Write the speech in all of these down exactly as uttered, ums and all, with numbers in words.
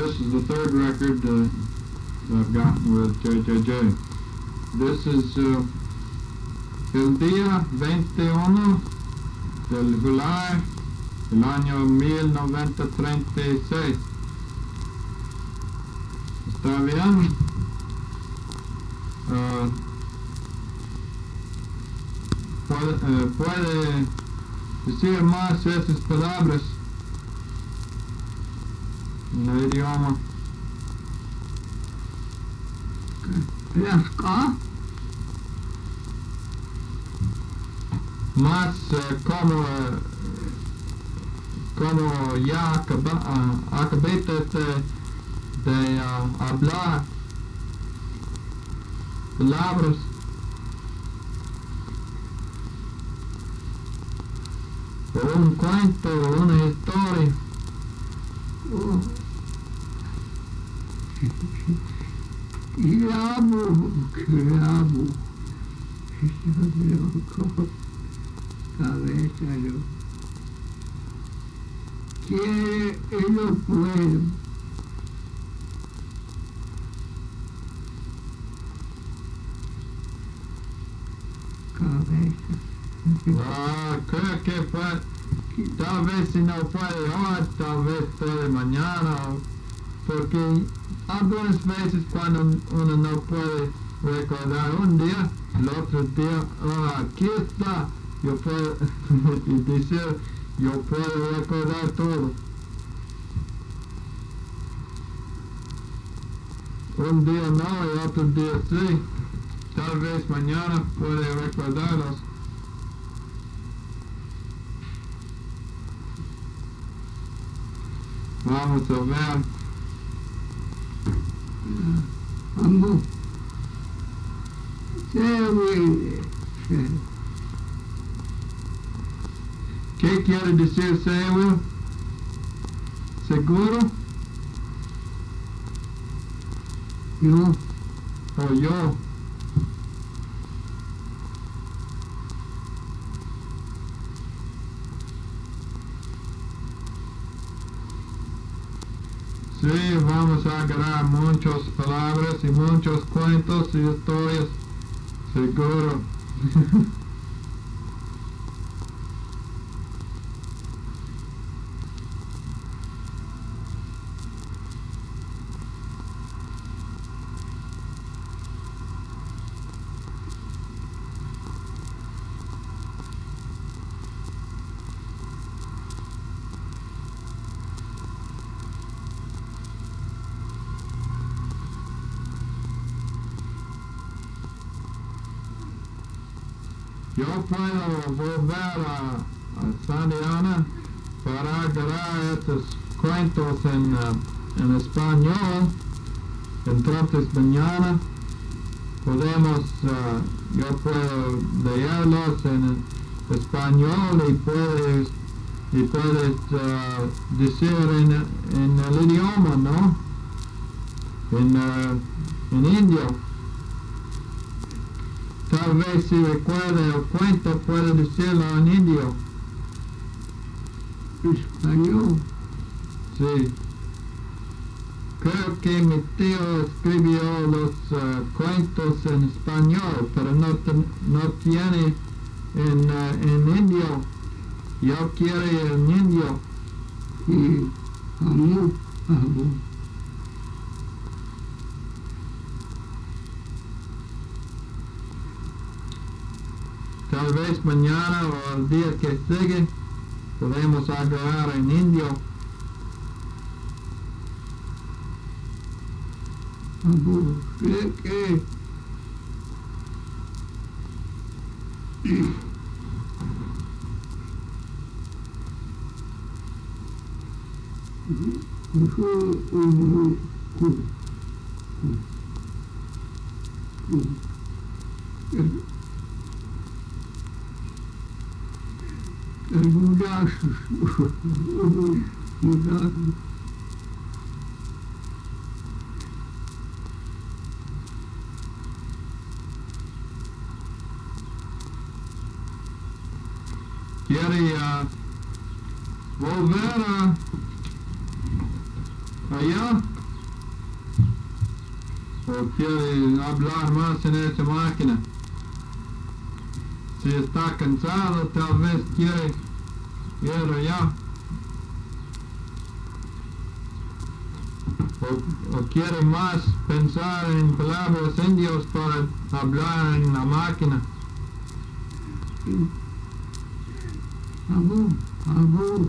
this is the third record uh, that I've gotten with J J J. This is uh, el día veintiuno del July del año mil novecientos treinta y seis. ¿Está bien? Uh, puede, uh, puede decir más esas palabras en el idioma. Fresca. Más uh, como uh, como ya acaba, uh, acabé de, de uh, hablar palabras o un cuento o una historia. Oh. Llamo, llamo. Yo loco, cabeza, yo. Quiere y no puedo. Cabeza. Ah, creo que fue, tal vez si no puede hoy, tal vez puede mañana, porque algunas veces cuando uno no puede recordar un día, el otro día, ah, aquí está, yo puedo y decir, yo puedo recordar todo. Un día no y otro día sí, tal vez mañana puede recordarlos. Vamos a ver. Vamos. Se ¿Qué quiere decir seguro? ¿Seguro? Yo. ¿O yo? Sí, vamos a agarrar muchas palabras y muchos cuentos y historias. Seguro. Yo puedo volver a, a Santa Ana para agarrar estos cuentos en, uh, en español. Entonces mañana podemos, uh, yo puedo leerlos en español y puedes, y puedes uh, decir en, en el idioma, ¿no? En, uh, en indio. Tal vez si recuerde el cuento puede decirlo en indio. Español. Sí. Creo que mi tío escribió los uh, cuentos en español, pero no, no tiene en, uh, en indio. Yo quiero en indio. Y vamos, vamos. Tal vez mañana o el día que sigue podemos agarrar en indio. Vamos, ¿qué? ¿Qué? Mudachos, mudachos. Quiere uh, volver a allá. o quiere hablar más en esa máquina. Si está cansado, tal vez quiere ir allá. O, o quiere más pensar en palabras indios para hablar en la máquina. Abu, Abu,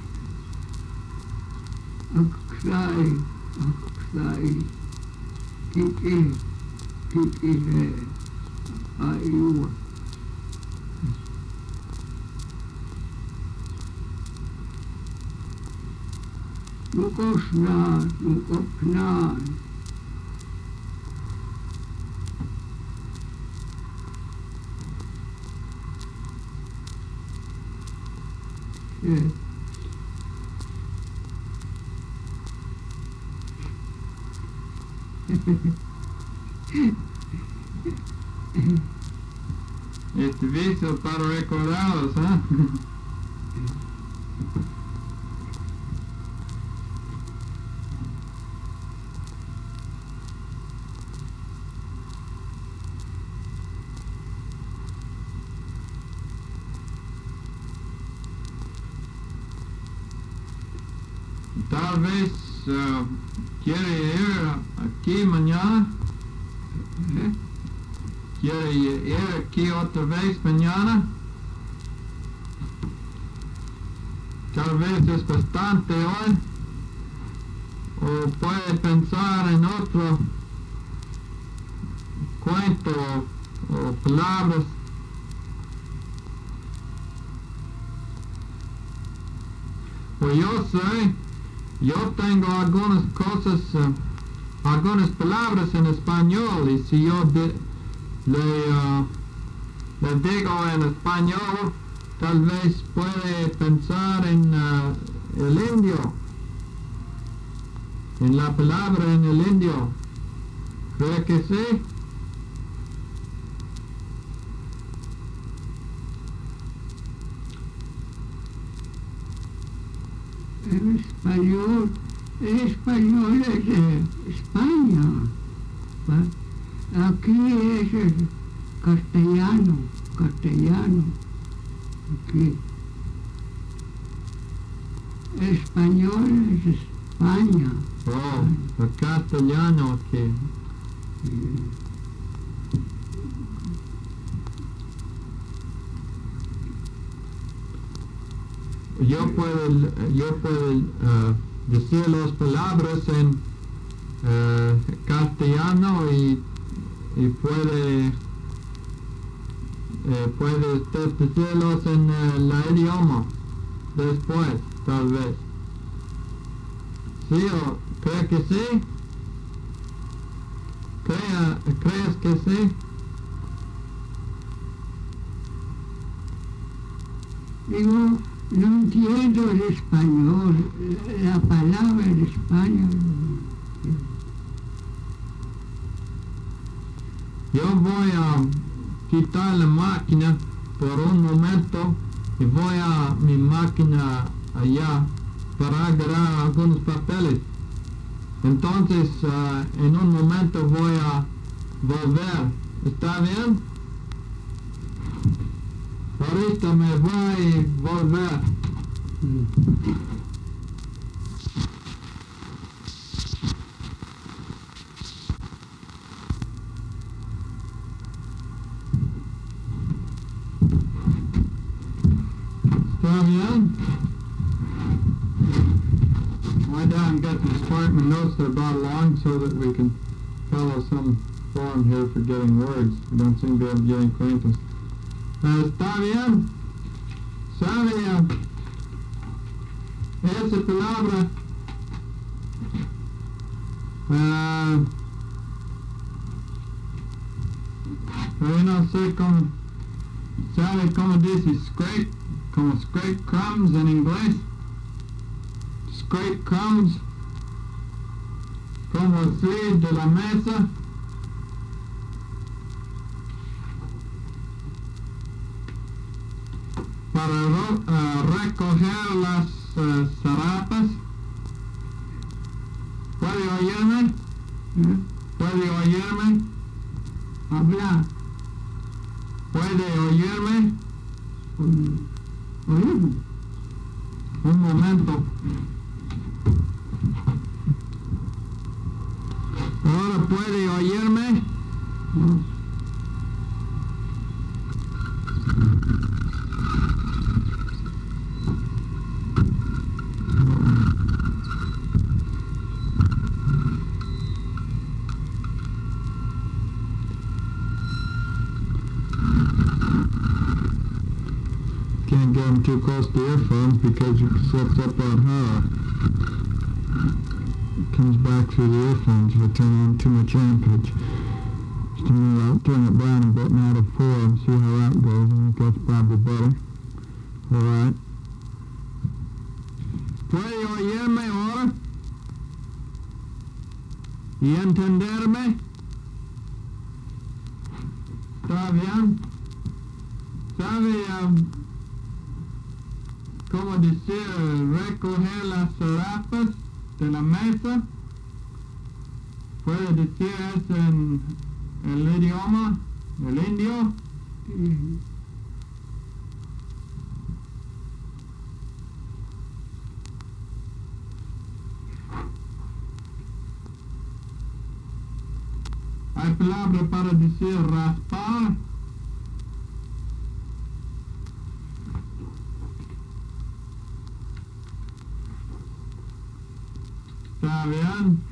Aksai, Aksai, Kiki, Kiki hai, Ayuwa. Nukosna, Nukopna. Yeah. Es difícil para recordarlos, ¿eh? Tal vez uh, quiere ir aquí mañana. ¿Eh? ¿Quiere ir aquí otra vez mañana? Tal vez es bastante hoy. O puede pensar en otro cuento o, o palabras. Pues yo sé, yo tengo algunas cosas, uh, algunas palabras en español, y si yo de, le, uh, le digo en español, tal vez puede pensar en uh, el indio, en la palabra en el indio. ¿Cree que sí? El español, el español es de España. ¿Va? Aquí es el castellano, castellano. Aquí. El español es de España. Oh, el castellano aquí. Yo puedo, yo puedo uh, decir las palabras en uh, castellano y, y puede, eh, puede usted decirlos en uh, el idioma después, tal vez. ¿Sí o cree que sí? Crea, ¿Crees que sí? Digo, no entiendo el español, la palabra en España. Yo voy a quitar la máquina por un momento y voy a mi máquina allá para agarrar algunos papeles. Entonces, uh, en un momento voy a volver. ¿Está bien? Ahorita me voy a volver. ¿Está bien? Lie down and get the Sparkman notes. They're about long so that we can follow some form here for getting words. We don't seem to be able to get any acquaintance. Uh, ¿Está bien? ¿Sabe uh, esa palabra? Uh, yo no sé cómo, ¿sabe cómo dice scrape? Como scrape crumbs en inglés. Scrape crumbs. Como así de la mesa. Para uh, recoger las uh, zarapas. ¿Puede oírme? ¿Eh? ¿Puede oír? hablar, ¿Puede oírme? con, oír, Un momento. ¿Ahora puede oírme? no, Can't get them too close to the earphones because it slips up on high. It comes back through the earphones if I turn on too much ampage. Just a minute, I'll turn it down a bit now to four and see how that goes. I think that's probably better. Alright. ¿Puede oírme ahora? ¿Y entenderme? ¿Está bien? ¿Sabe um, cómo decir recoger las zarapas de la mesa? ¿Puede decir eso en el idioma, el indio? eh, ¿Hay palabra para decir raspar? ¿Está bien?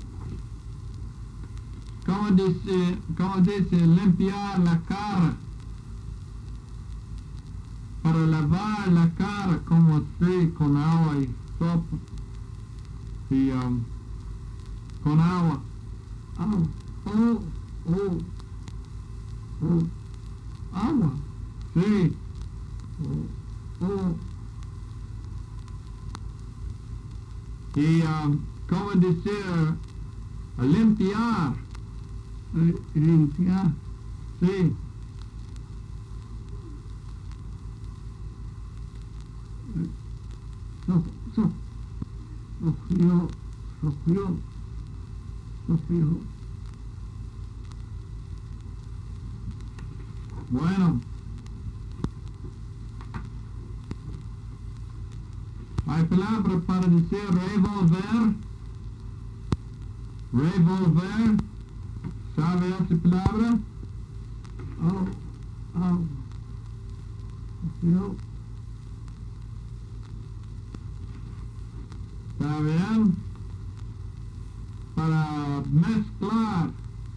¿Cómo dice, cómo dice limpiar la cara? Para lavar la cara como así, con agua y sopa. Y um, con agua. oh, oh, oh, oh, agua, Sí. oh, oh, Y um, cómo decir limpiar. eh, limpiar, Sí. so, so, sofrió, sofrió, sofrió, Bueno. ¿Hay palabra para decir revolver? Revolver. ¿Sabe esa palabra? oh, oh, sofrió, ¿Está bien? Para mezclar.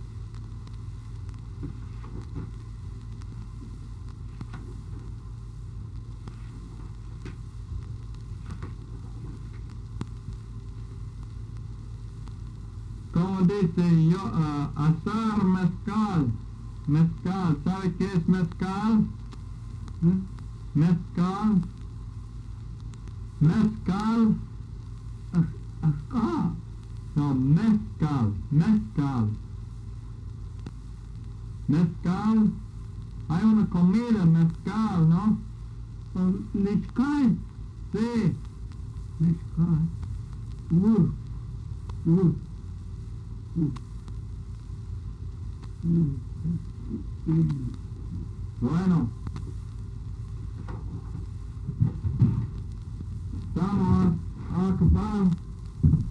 ¿Cómo dice yo? Uh, asar mezcal. Mezcal. ¿Sabe qué es mezcal? ¿eh? Mezcal. Mezcal. As- acá, No, mezcal. Mezcal. Mezcal. Hay una comida mezcal, ¿no? oh, mezcal, Sí. mezcal, uh, uh, uh, uh, uh, Bueno. Estamos a acabar.